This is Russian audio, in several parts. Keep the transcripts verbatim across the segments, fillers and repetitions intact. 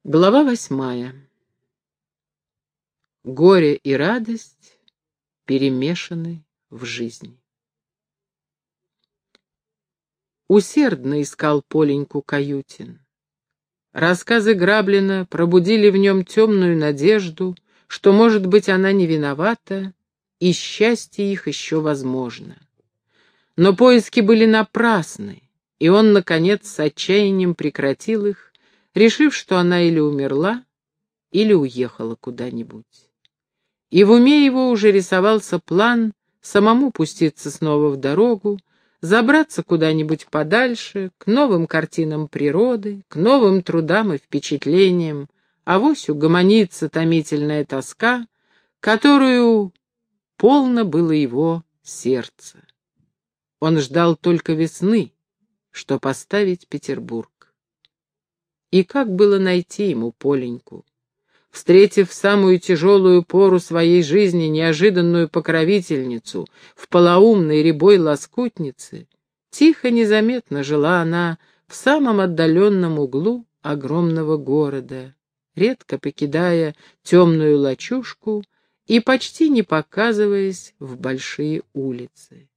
Глава восьмая. Горе и радость перемешаны в жизни. Усердно искал Поленьку Каютин. Рассказы Граблина пробудили в нем темную надежду, что, может быть, она не виновата, и счастье их еще возможно. Но поиски были напрасны, и он, наконец, с отчаянием прекратил их, решив, что она или умерла, или уехала куда-нибудь. И в уме его уже рисовался план самому пуститься снова в дорогу, забраться куда-нибудь подальше, к новым картинам природы, к новым трудам и впечатлениям, авось угомонится томительная тоска, которую полно было его сердце. Он ждал только весны, что поставить Петербург. И как было найти ему Поленьку? Встретив в самую тяжелую пору своей жизни неожиданную покровительницу в полоумной рябой лоскутнице, тихо, незаметно жила она в самом отдаленном углу огромного города, редко покидая темную лачужку и почти не показываясь в большие улицы.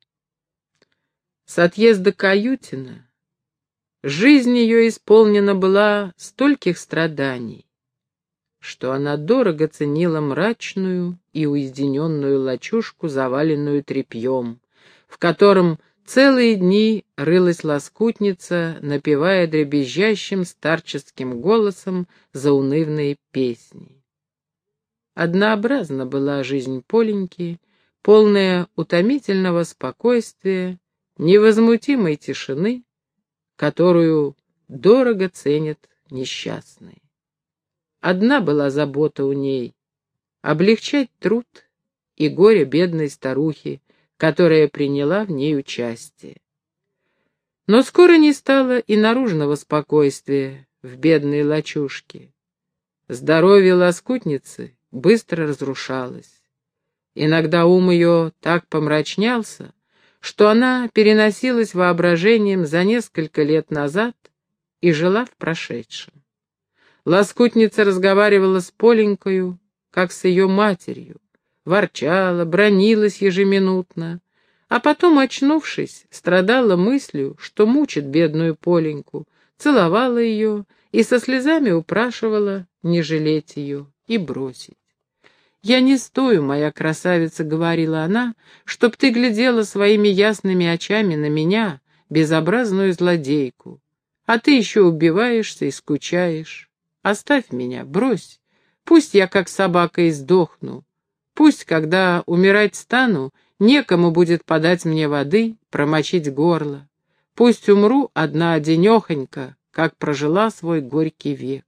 С отъезда Каютина жизнь ее исполнена была стольких страданий, что она дорого ценила мрачную и уединенную лачужку, заваленную тряпьем, в котором целые дни рылась лоскутница, напевая дребезжащим старческим голосом заунывные песни. Однообразна была жизнь Поленьки, полная утомительного спокойствия, невозмутимой тишины, которую дорого ценят несчастные. Одна была забота у ней — облегчать труд и горе бедной старухи, которая приняла в ней участие. Но скоро не стало и наружного спокойствия в бедной лачужке. Здоровье лоскутницы быстро разрушалось. Иногда ум ее так помрачнялся, что она переносилась воображением за несколько лет назад и жила в прошедшем. Лоскутница разговаривала с Поленькою, как с ее матерью, ворчала, бранилась ежеминутно, а потом, очнувшись, страдала мыслью, что мучит бедную Поленьку, целовала ее и со слезами упрашивала не жалеть ее и бросить. «Я не стою, моя красавица», — говорила она, — «чтоб ты глядела своими ясными очами на меня, безобразную злодейку. А ты еще убиваешься и скучаешь. Оставь меня, брось. Пусть я, как собака, и сдохну. Пусть, когда умирать стану, некому будет подать мне воды, промочить горло. Пусть умру одна-одинехонька, как прожила свой горький век».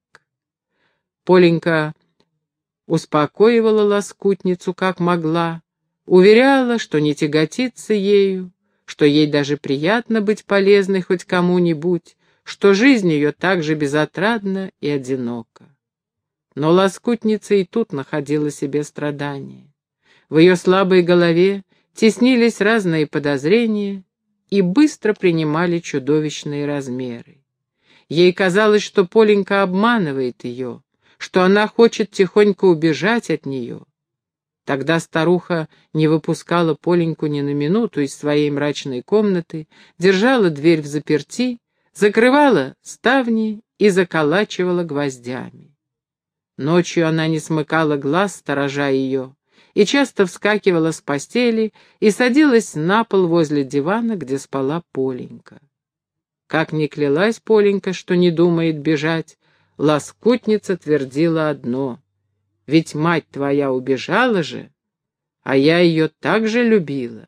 Поленька успокоивала лоскутницу как могла, уверяла, что не тяготится ею, что ей даже приятно быть полезной хоть кому-нибудь, что жизнь ее так же безотрадна и одинока. Но лоскутница и тут находила себе страдания. В ее слабой голове теснились разные подозрения и быстро принимали чудовищные размеры. Ей казалось, что Поленька обманывает ее, что она хочет тихонько убежать от нее. Тогда старуха не выпускала Поленьку ни на минуту из своей мрачной комнаты, держала дверь взаперти, закрывала ставни и заколачивала гвоздями. Ночью она не смыкала глаз, сторожа ее, и часто вскакивала с постели и садилась на пол возле дивана, где спала Поленька. Как ни клялась Поленька, что не думает бежать, лоскутница твердила одно: «Ведь мать твоя убежала же, а я ее так же любила».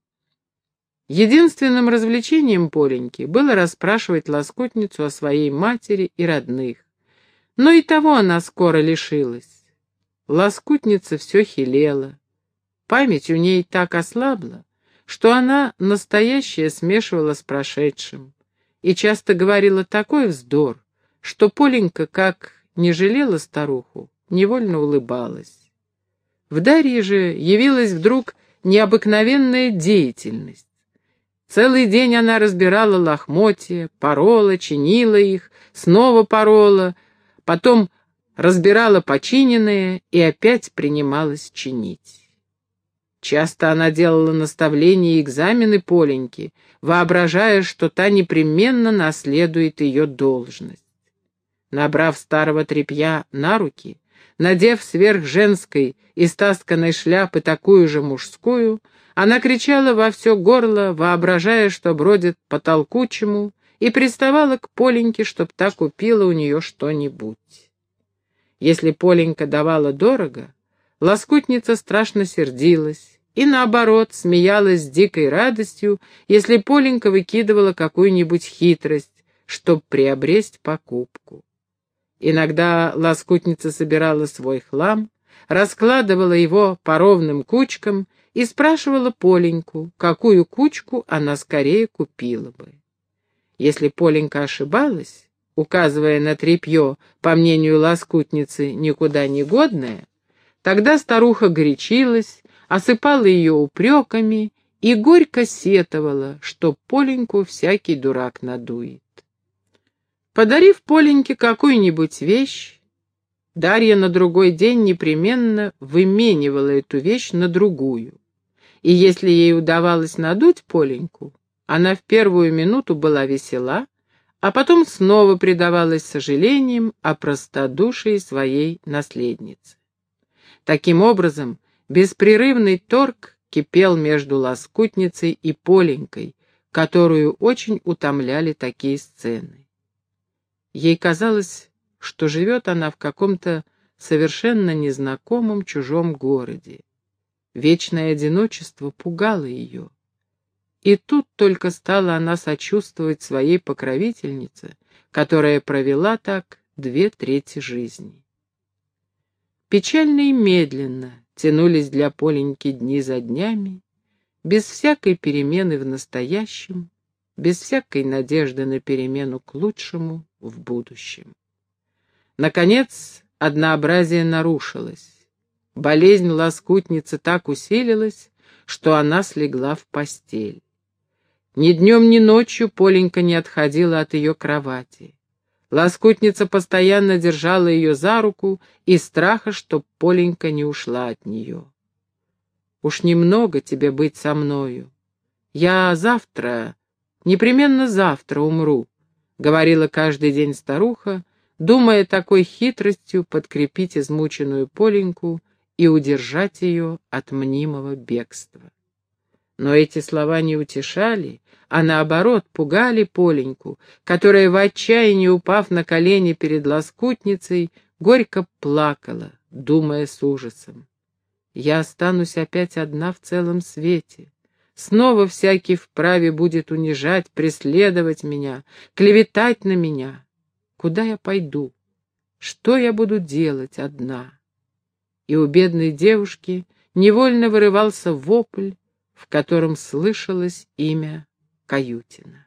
Единственным развлечением Поленьки было расспрашивать лоскутницу о своей матери и родных. Но и того она скоро лишилась. Лоскутница все хилела. Память у ней так ослабла, что она настоящее смешивала с прошедшим и часто говорила такой вздор, что Поленька, как не жалела старуху, невольно улыбалась. В Дарье же явилась вдруг необыкновенная деятельность. Целый день она разбирала лохмотья, порола, чинила их, снова порола, потом разбирала починенное и опять принималась чинить. Часто она делала наставления и экзамены Поленьке, воображая, что та непременно наследует ее должность. Набрав старого тряпья на руки, надев сверх женской истасканной шляпы такую же мужскую, она кричала во все горло, воображая, что бродит по толкучему, и приставала к Поленьке, чтоб та купила у нее что-нибудь. Если Поленька давала дорого, лоскутница страшно сердилась и, наоборот, смеялась с дикой радостью, если Поленька выкидывала какую-нибудь хитрость, чтоб приобресть покупку. Иногда лоскутница собирала свой хлам, раскладывала его по ровным кучкам и спрашивала Поленьку, какую кучку она скорее купила бы. Если Поленька ошибалась, указывая на тряпье, по мнению лоскутницы, никуда не годное, тогда старуха горячилась, осыпала ее упреками и горько сетовала, что Поленьку всякий дурак надует. Подарив Поленьке какую-нибудь вещь, Дарья на другой день непременно выменивала эту вещь на другую. И если ей удавалось надуть Поленьку, она в первую минуту была весела, а потом снова предавалась сожалениям о простодушии своей наследницы. Таким образом, беспрерывный торг кипел между лоскутницей и Поленькой, которую очень утомляли такие сцены. Ей казалось, что живет она в каком-то совершенно незнакомом чужом городе. Вечное одиночество пугало ее. И тут только стала она сочувствовать своей покровительнице, которая провела так две трети жизни. Печально и медленно тянулись для Поленьки дни за днями, без всякой перемены в настоящем, без всякой надежды на перемену к лучшему в будущем. Наконец, однообразие нарушилось. Болезнь лоскутницы так усилилась, что она слегла в постель. Ни днем, ни ночью Поленька не отходила от ее кровати. Лоскутница постоянно держала ее за руку из страха, чтоб Поленька не ушла от нее. «Уж немного тебе быть со мною. Я завтра, непременно завтра умру», — говорила каждый день старуха, думая такой хитростью подкрепить измученную Поленьку и удержать ее от мнимого бегства. Но эти слова не утешали, а наоборот пугали Поленьку, которая в отчаянии, упав на колени перед лоскутницей, горько плакала, думая с ужасом: «Я останусь опять одна в целом свете. Снова всякий вправе будет унижать, преследовать меня, клеветать на меня. Куда я пойду? Что я буду делать одна?» И у бедной девушки невольно вырывался вопль, в котором слышалось имя Каютина.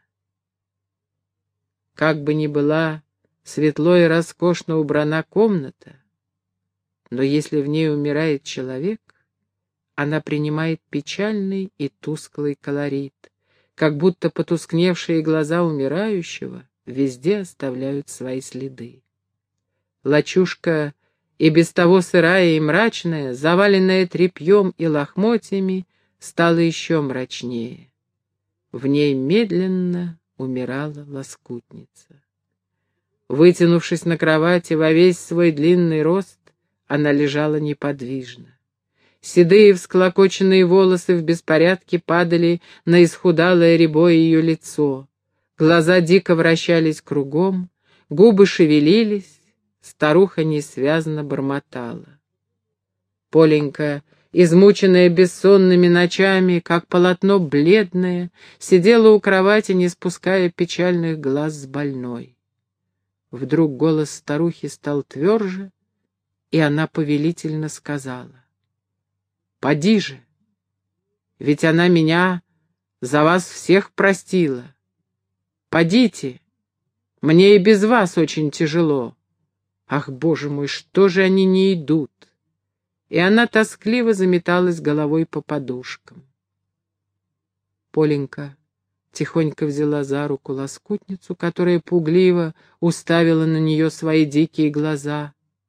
Как бы ни была светло и роскошно убрана комната, но если в ней умирает человек, она принимает печальный и тусклый колорит, как будто потускневшие глаза умирающего везде оставляют свои следы. Лачушка, и без того сырая и мрачная, заваленная тряпьем и лохмотьями, стала еще мрачнее. В ней медленно умирала лоскутница. Вытянувшись на кровати во весь свой длинный рост, она лежала неподвижно. Седые всклокоченные волосы в беспорядке падали на исхудалое рябое ее лицо. Глаза дико вращались кругом, губы шевелились, старуха несвязно бормотала. Поленька, измученная бессонными ночами, как полотно бледное, сидела у кровати, не спуская печальных глаз с больной. Вдруг голос старухи стал тверже, и она повелительно сказала: «Поди же, ведь она меня за вас всех простила. Подите, мне и без вас очень тяжело. Ах, Боже мой, что же они не идут?» И она тоскливо заметалась головой по подушкам. Поленька тихонько взяла за руку лоскутницу, которая пугливо уставила на нее свои дикие глаза,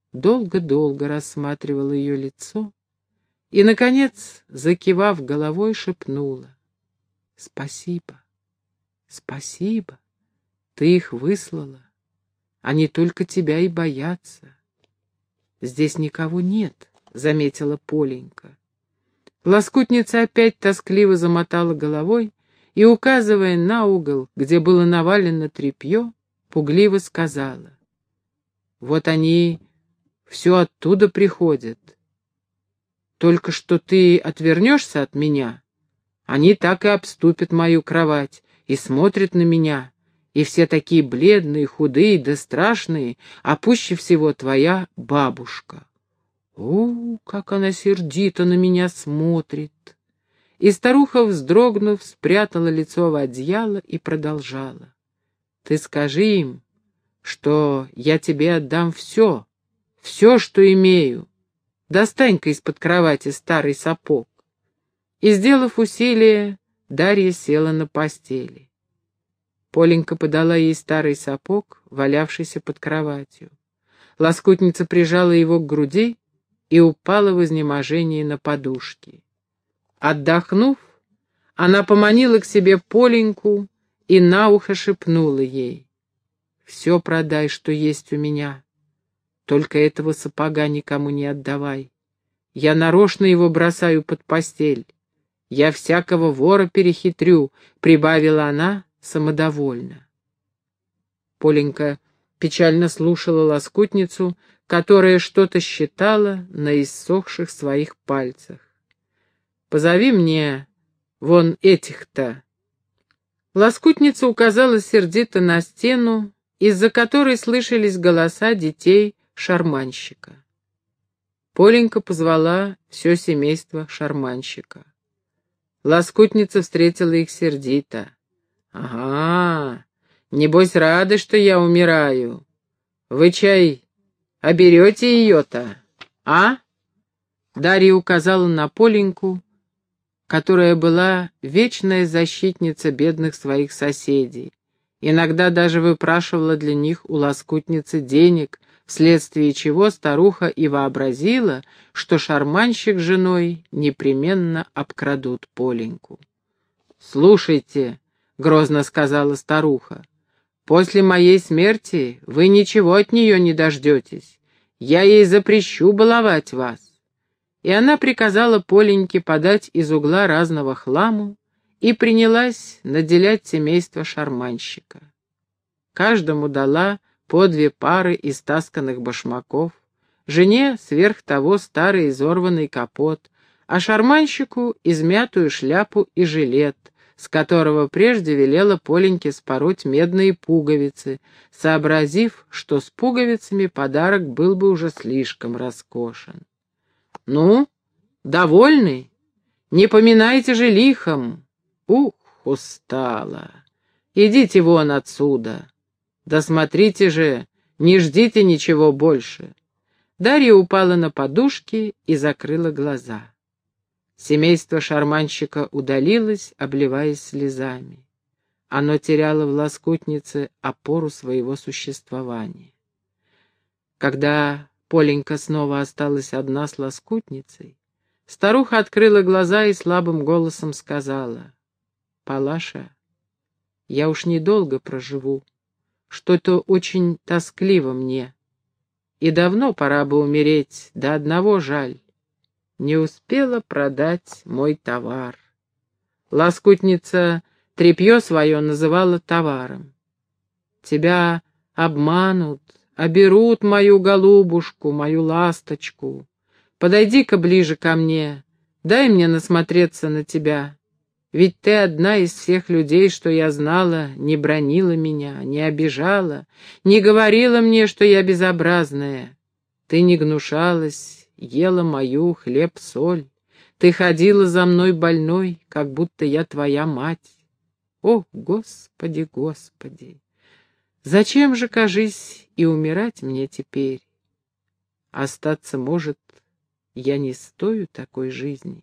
долго-долго рассматривала ее лицо и, наконец, закивав головой, шепнула: «Спасибо, спасибо, ты их выслала, они только тебя и боятся». «Здесь никого нет», — заметила Поленька. Лоскутница опять тоскливо замотала головой и, указывая на угол, где было навалено тряпье, пугливо сказала: «Вот они все оттуда приходят. Только что ты отвернешься от меня, они так и обступят мою кровать и смотрят на меня, и все такие бледные, худые да страшные, а пуще всего твоя бабушка. О, как она сердито на меня смотрит!» И старуха, вздрогнув, спрятала лицо в одеяло и продолжала: «Ты скажи им, что я тебе отдам все, все, что имею. Достань-ка из-под кровати старый сапог». И, сделав усилие, Дарья села на постели. Поленька подала ей старый сапог, валявшийся под кроватью. Лоскутница прижала его к груди и упала в изнеможении на подушки. Отдохнув, она поманила к себе Поленьку и на ухо шепнула ей: «Все продай, что есть у меня, только этого сапога никому не отдавай. Я нарочно его бросаю под постель. Я всякого вора перехитрю», — прибавила она самодовольно. Поленька печально слушала лоскутницу, которая что-то считала на иссохших своих пальцах. «Позови мне вон этих-то». Лоскутница указала сердито на стену, из-за которой слышались голоса детей шарманщика. Поленька позвала все семейство шарманщика. Лоскутница встретила их сердито. «Ага, небось рады, что я умираю. Вы, чай, оберете ее-то, а?» Дарья указала на Поленьку, которая была вечная защитница бедных своих соседей. Иногда даже выпрашивала для них у лоскутницы денег, вследствие чего старуха и вообразила, что шарманщик с женой непременно обкрадут Поленьку. «Слушайте», — грозно сказала старуха, — «после моей смерти вы ничего от нее не дождетесь. Я ей запрещу баловать вас». И она приказала Поленьке подать из угла разного хламу и принялась наделять семейство шарманщика. Каждому дала по две пары истасканных башмаков, жене сверх того старый изорванный капот, а шарманщику измятую шляпу и жилет, с которого прежде велела Поленьке спороть медные пуговицы, сообразив, что с пуговицами подарок был бы уже слишком роскошен. «Ну, довольны? Не поминайте же лихом. Ух, устала. Идите вон отсюда. Да смотрите же, не ждите ничего больше». Дарья упала на подушки и закрыла глаза. Семейство шарманщика удалилось, обливаясь слезами. Оно теряло в лоскутнице опору своего существования. Когда Поленька снова осталась одна с лоскутницей, старуха открыла глаза и слабым голосом сказала: «Палаша, я уж недолго проживу, что-то очень тоскливо мне, и давно пора бы умереть, да одного жаль, не успела продать мой товар». Лоскутница тряпье свое называла товаром. «Тебя обманут, оберут мою голубушку, мою ласточку. Подойди-ка ближе ко мне, дай мне насмотреться на тебя. Ведь ты одна из всех людей, что я знала, не бранила меня, не обижала, не говорила мне, что я безобразная. Ты не гнушалась, ела мою хлеб-соль. Ты ходила за мной больной, как будто я твоя мать. О, Господи, Господи! Зачем же, кажись, и умирать мне теперь? Остаться, может, я не стою такой жизни».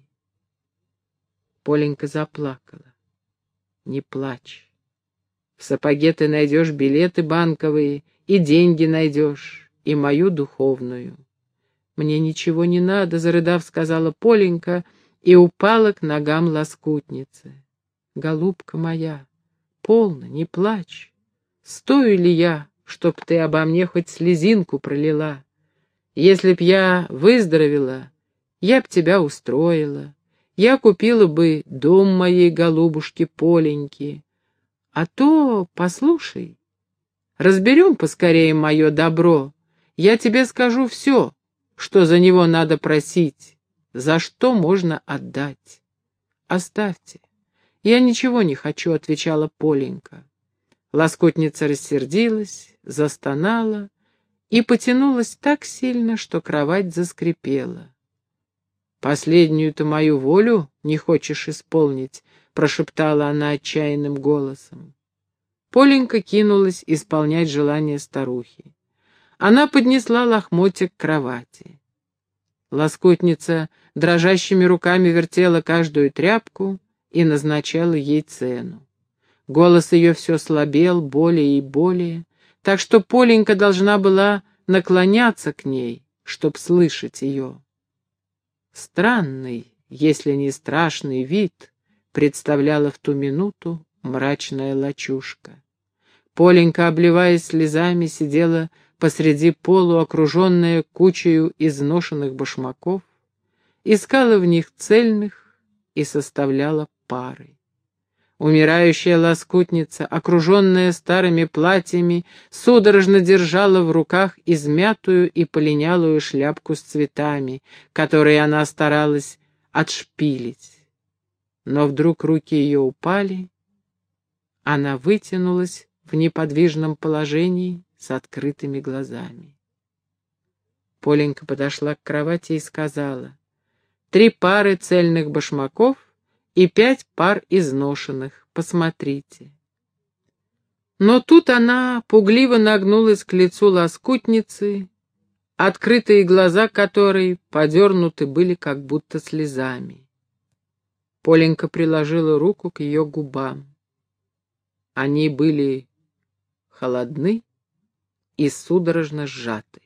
Поленька заплакала. «Не плачь. В сапоге ты найдешь билеты банковые и деньги найдешь. и мою духовную. «Мне ничего не надо», — зарыдав, сказала Поленька и упала к ногам лоскутницы. «Голубка моя, полно, не плачь. Стою ли я, чтоб ты обо мне хоть слезинку пролила? Если б я выздоровела, я б тебя устроила. Я купила бы дом моей голубушки Поленьки. А то, послушай, разберем поскорее мое добро. Я тебе скажу все, что за него надо просить, за что можно отдать. Оставьте. Я ничего не хочу», — отвечала Поленька. Лоскутница рассердилась, застонала и потянулась так сильно, что кровать заскрипела. «Последнюю-то мою волю не хочешь исполнить?» — прошептала она отчаянным голосом. Поленька кинулась исполнять желание старухи. Она поднесла лохмотья к кровати. Лоскутница дрожащими руками вертела каждую тряпку и назначала ей цену. Голос ее все слабел, более и более, так что Поленька должна была наклоняться к ней, чтоб слышать ее. Странный, если не страшный вид представляла в ту минуту мрачная лачушка. Поленька, обливаясь слезами, сидела посреди полу, окруженная кучею изношенных башмаков, искала в них цельных и составляла пары. Умирающая лоскутница, окруженная старыми платьями, судорожно держала в руках измятую и полинялую шляпку с цветами, которые она старалась отшпилить. Но вдруг руки ее упали, она вытянулась в неподвижном положении с открытыми глазами. Поленька подошла к кровати и сказала: «Три пары цельных башмаков и пять пар изношенных. Посмотрите». Но тут она пугливо нагнулась к лицу лоскутницы, открытые глаза которой подернуты были как будто слезами. Поленька приложила руку к ее губам. Они были холодны и судорожно сжаты.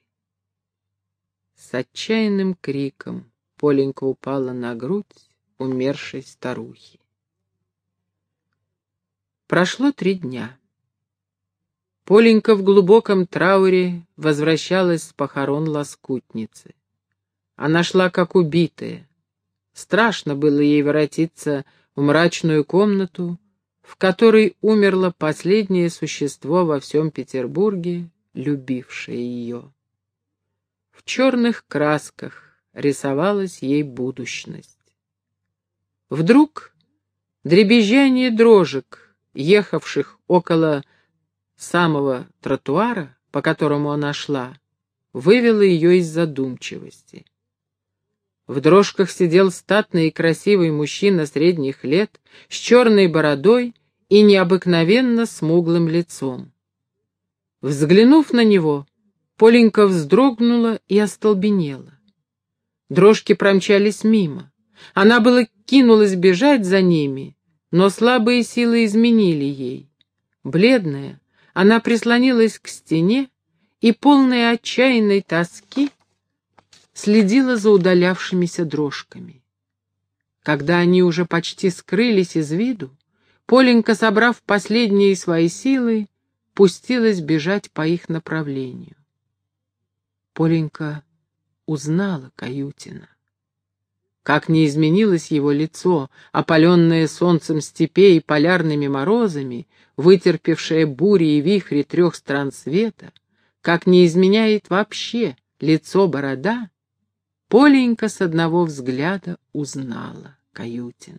С отчаянным криком Поленька упала на грудь умершей старухи. Прошло три дня. Поленька в глубоком трауре возвращалась с похорон лоскутницы. Она шла как убитая. Страшно было ей воротиться в мрачную комнату, в которой умерло последнее существо во всем Петербурге, любившее ее. В черных красках рисовалась ей будущность. Вдруг дребезжание дрожек, ехавших около самого тротуара, по которому она шла, вывело ее из задумчивости. В дрожках сидел статный и красивый мужчина средних лет с черной бородой и необыкновенно смуглым лицом. Взглянув на него, Поленька вздрогнула и остолбенела. Дрожки промчались мимо. Она было кинулась бежать за ними, но слабые силы изменили ей. Бледная, она прислонилась к стене и, полная отчаянной тоски, следила за удалявшимися дрожками. Когда они уже почти скрылись из виду, Поленька, собрав последние свои силы, пустилась бежать по их направлению. Поленька узнала Каютина. Как не изменилось его лицо, опаленное солнцем степей и полярными морозами, вытерпевшее бури и вихри трех стран света, как не изменяет вообще лицо борода, Поленька с одного взгляда узнала Каютина.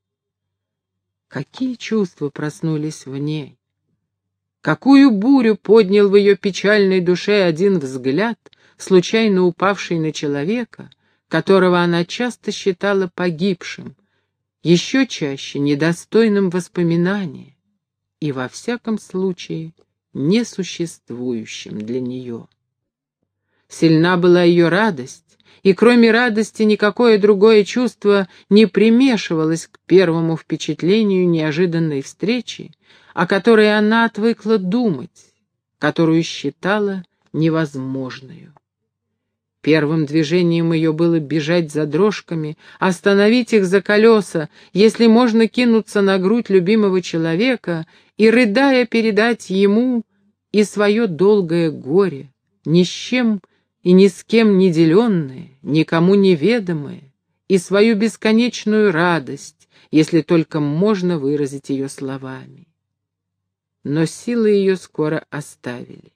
Какие чувства проснулись в ней! Какую бурю поднял в ее печальной душе один взгляд, случайно упавший на человека, которого она часто считала погибшим, еще чаще недостойным воспоминания и, во всяком случае, несуществующим для нее. Сильна была ее радость, и кроме радости никакое другое чувство не примешивалось к первому впечатлению неожиданной встречи, о которой она отвыкла думать, которую считала невозможную. Первым движением ее было бежать за дрожками, остановить их за колеса, если можно кинуться на грудь любимого человека и, рыдая, передать ему и свое долгое горе, ни с чем и ни с кем не деленное, никому неведомое, и свою бесконечную радость, если только можно выразить ее словами. Но силы ее скоро оставили.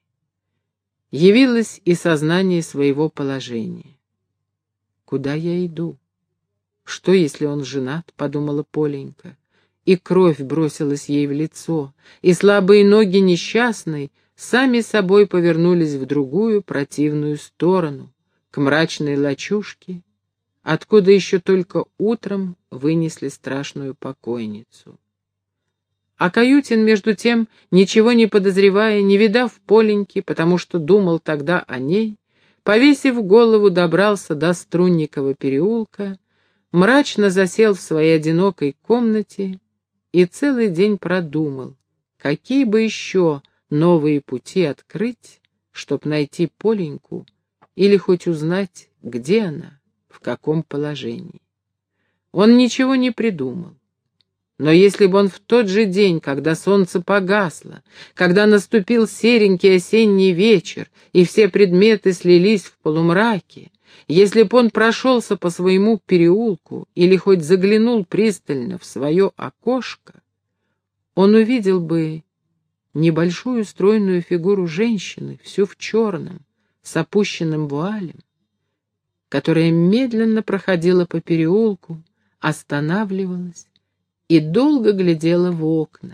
Явилось и сознание своего положения. «Куда я иду? Что, если он женат?» — подумала Поленька. И кровь бросилась ей в лицо, и слабые ноги несчастной сами собой повернулись в другую противную сторону, к мрачной лачушке, откуда еще только утром вынесли страшную покойницу. А Каютин, между тем, ничего не подозревая, не видав Поленьки, потому что думал тогда о ней, повесив голову, добрался до Струнникова переулка, мрачно засел в своей одинокой комнате и целый день продумал, какие бы еще новые пути открыть, чтоб найти Поленьку или хоть узнать, где она, в каком положении. Он ничего не придумал. Но если бы он в тот же день, когда солнце погасло, когда наступил серенький осенний вечер, и все предметы слились в полумраке, если бы он прошелся по своему переулку или хоть заглянул пристально в свое окошко, он увидел бы небольшую стройную фигуру женщины, всю в черном, с опущенным вуалем, которая медленно проходила по переулку, останавливалась и долго глядела в окна.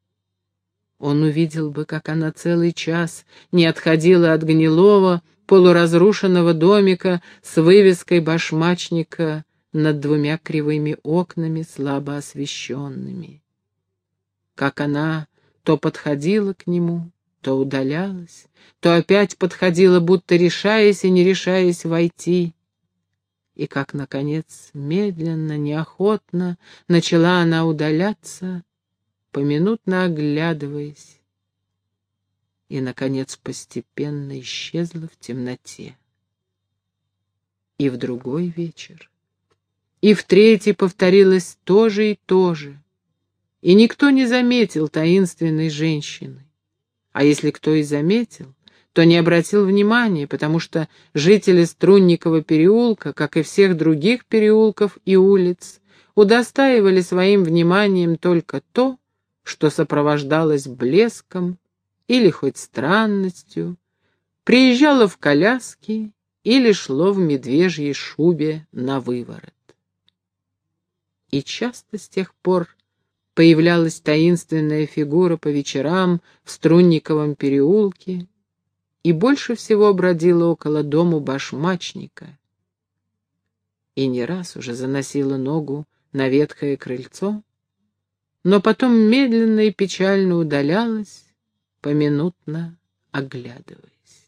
Он увидел бы, как она целый час не отходила от гнилого, полуразрушенного домика с вывеской башмачника над двумя кривыми окнами, слабо освещенными. Как она то подходила к нему, то удалялась, то опять подходила, будто решаясь и не решаясь войти. И как, наконец, медленно, неохотно начала она удаляться, поминутно оглядываясь, и, наконец, постепенно исчезла в темноте. И в другой вечер, и в третий повторилось то же и то же, и никто не заметил таинственной женщины. А если кто и заметил, то не обратил внимания, потому что жители Струнникова переулка, как и всех других переулков и улиц, удостаивали своим вниманием только то, что сопровождалось блеском или хоть странностью, приезжало в коляске или шло в медвежьей шубе на выворот. И часто с тех пор появлялась таинственная фигура по вечерам в Струнниковом переулке, и больше всего бродила около дому башмачника, и не раз уже заносила ногу на ветхое крыльцо, но потом медленно и печально удалялась, поминутно оглядываясь.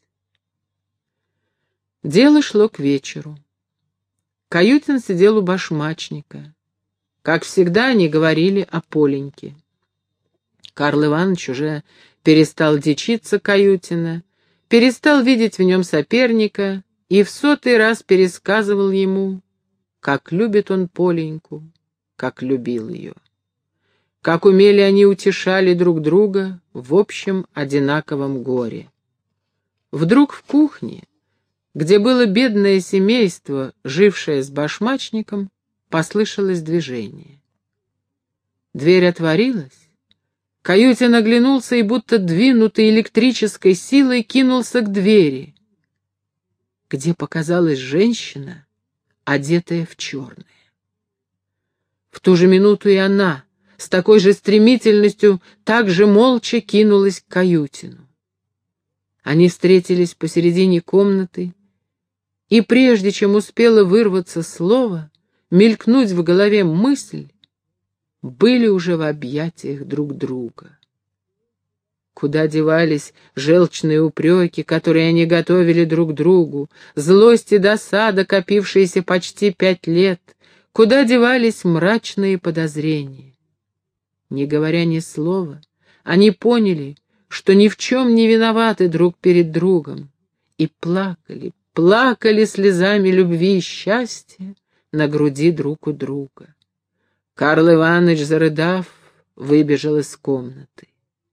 Дело шло к вечеру. Каютин сидел у башмачника. Как всегда, они говорили о Поленьке. Карл Иванович уже перестал дичиться Каютина, перестал видеть в нем соперника и в сотый раз пересказывал ему, как любит он Поленьку, как любил ее. Как умели они утешали друг друга в общем одинаковом горе. Вдруг в кухне, где было бедное семейство, жившее с башмачником, послышалось движение. Дверь отворилась. Каютин оглянулся и, будто двинутый электрической силой, кинулся к двери, где показалась женщина, одетая в черное. В ту же минуту и она, с такой же стремительностью, так же молча кинулась к Каютину. Они встретились посередине комнаты, и прежде чем успело вырваться слово, мелькнуть в голове мысль, были уже в объятиях друг друга. Куда девались желчные упреки, которые они готовили друг другу, злость и досада, копившиеся почти пять лет, куда девались мрачные подозрения? Не говоря ни слова, они поняли, что ни в чем не виноваты друг перед другом, И плакали, плакали слезами любви и счастья на груди друг у друга. Карл Иванович, зарыдав, выбежал из комнаты.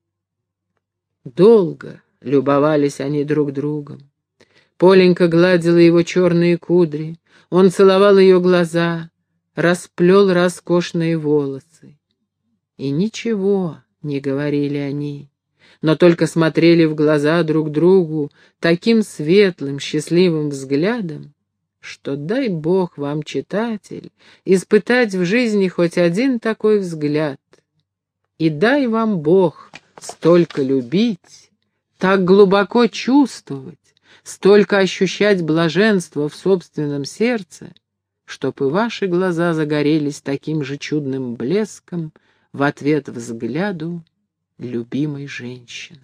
Долго любовались они друг другом. Поленька гладила его черные кудри, он целовал ее глаза, расплел роскошные волосы. И ничего не говорили они, но только смотрели в глаза друг другу таким светлым, счастливым взглядом, что дай Бог вам, читатель, испытать в жизни хоть один такой взгляд. И дай вам Бог столько любить, так глубоко чувствовать, столько ощущать блаженство в собственном сердце, чтоб и ваши глаза загорелись таким же чудным блеском в ответ взгляду любимой женщины.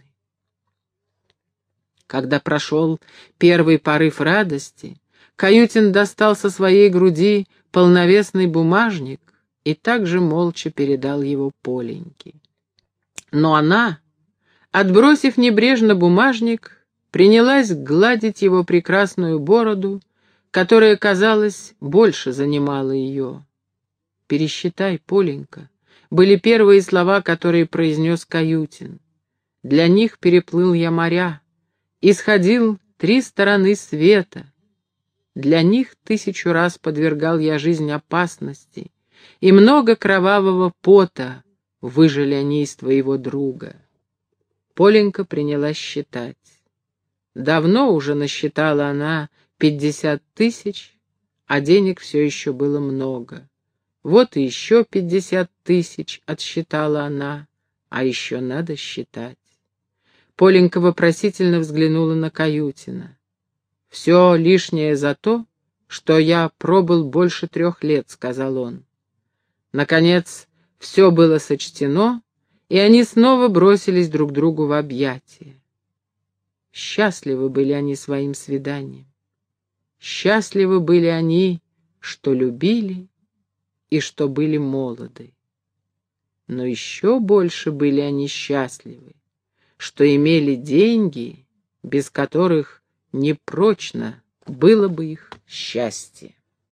Когда прошел первый порыв радости, Каютин достал со своей груди полновесный бумажник и также молча передал его Поленьке. Но она, отбросив небрежно бумажник, принялась гладить его прекрасную бороду, которая, казалось, больше занимала ее. «Пересчитай, Поленька», были первые слова, которые произнес Каютин. «Для них переплыл я моря, исходил три стороны света. Для них тысячу раз подвергал я жизнь опасности, и много кровавого пота выжили они из твоего друга». Поленька принялась считать. Давно уже насчитала она пятьдесят тысяч, а денег все еще было много. Вот и еще пятьдесят тысяч отсчитала она, а еще надо считать. Поленька вопросительно взглянула на Каютина. «Все лишнее за то, что я пробыл больше трех лет», — сказал он. Наконец, все было сочтено, и они снова бросились друг другу в объятия. Счастливы были они своим свиданием. Счастливы были они, что любили и что были молоды. Но еще больше были они счастливы, что имели деньги, без которых непрочно было бы их счастье.